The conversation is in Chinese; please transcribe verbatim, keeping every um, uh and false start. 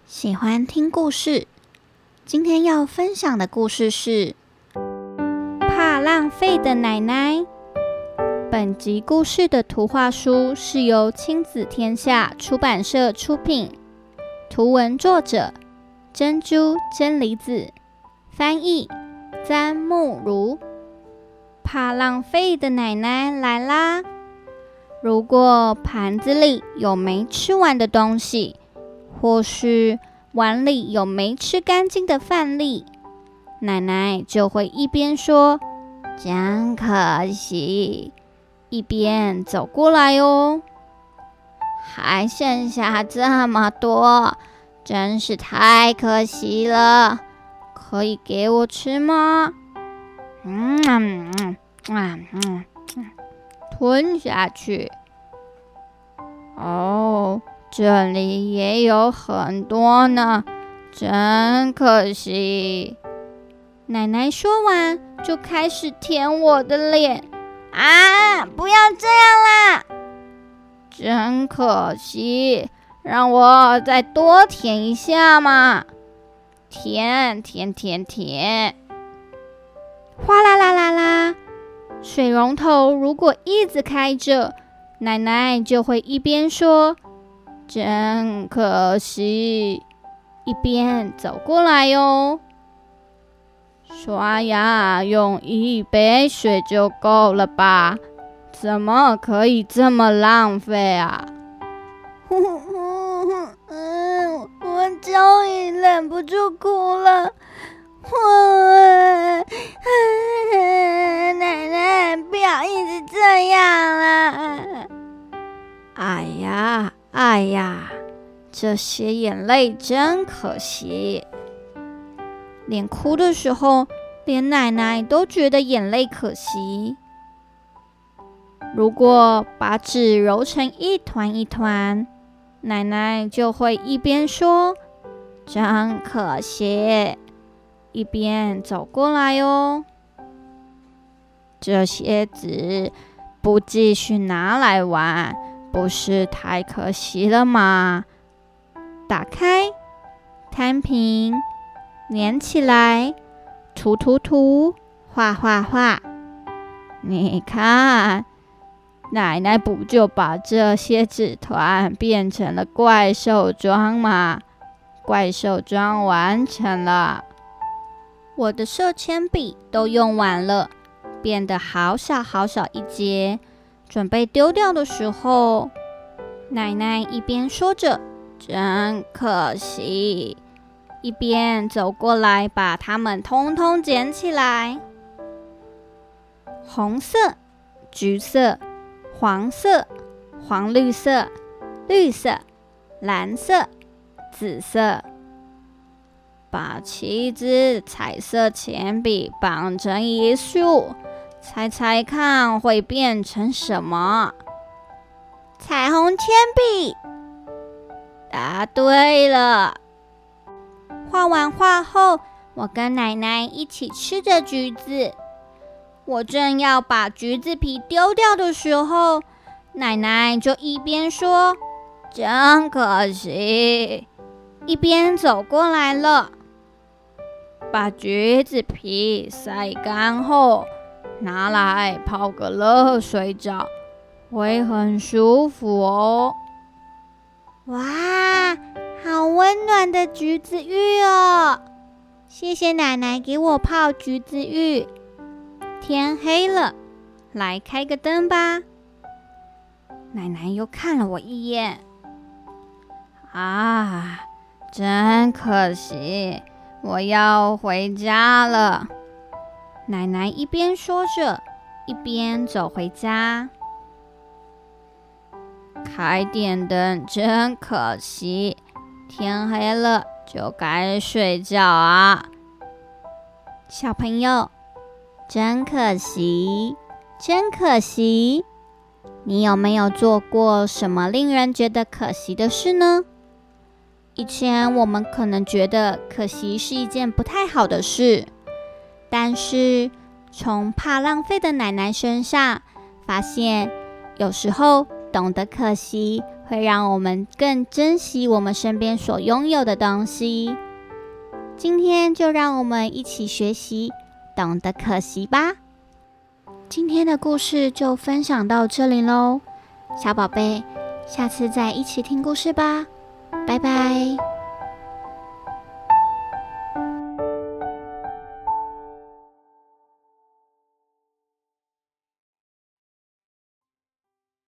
喜欢听故事，今天要分享的故事是怕浪费的奶奶。本集故事的图画书是由亲子天下出版社出品，图文作者珍珠真理子，翻译詹慕如。怕浪费的奶奶来啦！如果盘子里有没吃完的东西，或是碗里有没吃干净的饭粒，奶奶就会一边说真可惜，一边走过来哦。还剩下这么多，真是太可惜了，可以给我吃吗？嗯嗯嗯嗯嗯，吞下去。哦，这里也有很多呢，真可惜。奶奶说完就开始舔我的脸。啊，不要这样啦！真可惜，让我再多舔一下嘛。舔舔舔舔。哗啦啦啦啦，水龙头如果一直开着，奶奶就会一边说真可惜，一边走过来哟。刷牙用一杯水就够了吧？怎么可以这么浪费啊？我终于忍不住哭了。奶奶，不要一直这样啦！哎呀，哎呀，这些眼泪真可惜。连哭的时候，连奶奶都觉得眼泪可惜。如果把纸揉成一团一团，奶奶就会一边说真可惜，一边走过来哦。这些纸不继续拿来玩，不是太可惜了吗？打开，摊平，粘起来，涂涂涂，画画画。你看，奶奶不就把这些纸团变成了怪兽装吗？怪兽装完成了。我的色铅笔都用完了，变得好小好小一截，准备丢掉的时候，奶奶一边说着真可惜，一边走过来把它们通通捡起来。红色、橘色、黄色、黄绿色、绿色、蓝色、紫色。把七支彩色铅笔绑成一束，猜猜看会变成什么？彩虹铅笔！答对了。画完画后，我跟奶奶一起吃着橘子。我正要把橘子皮丢掉的时候，奶奶就一边说真可惜，一边走过来了。把橘子皮晒干后，拿来泡个热水澡，会很舒服哦。哇，好温暖的橘子浴哦！谢谢奶奶给我泡橘子浴。天黑了，来开个灯吧。奶奶又看了我一眼。啊，真可惜，我要回家了。奶奶一边说着，一边走回家。开电灯真可惜，天黑了就该睡觉啊。小朋友，真可惜，真可惜。你有没有做过什么令人觉得可惜的事呢？以前我们可能觉得可惜是一件不太好的事，但是从怕浪费的奶奶身上发现，有时候懂得可惜会让我们更珍惜我们身边所拥有的东西。今天就让我们一起学习，懂得可惜吧。今天的故事就分享到这里咯，小宝贝，下次再一起听故事吧，拜拜。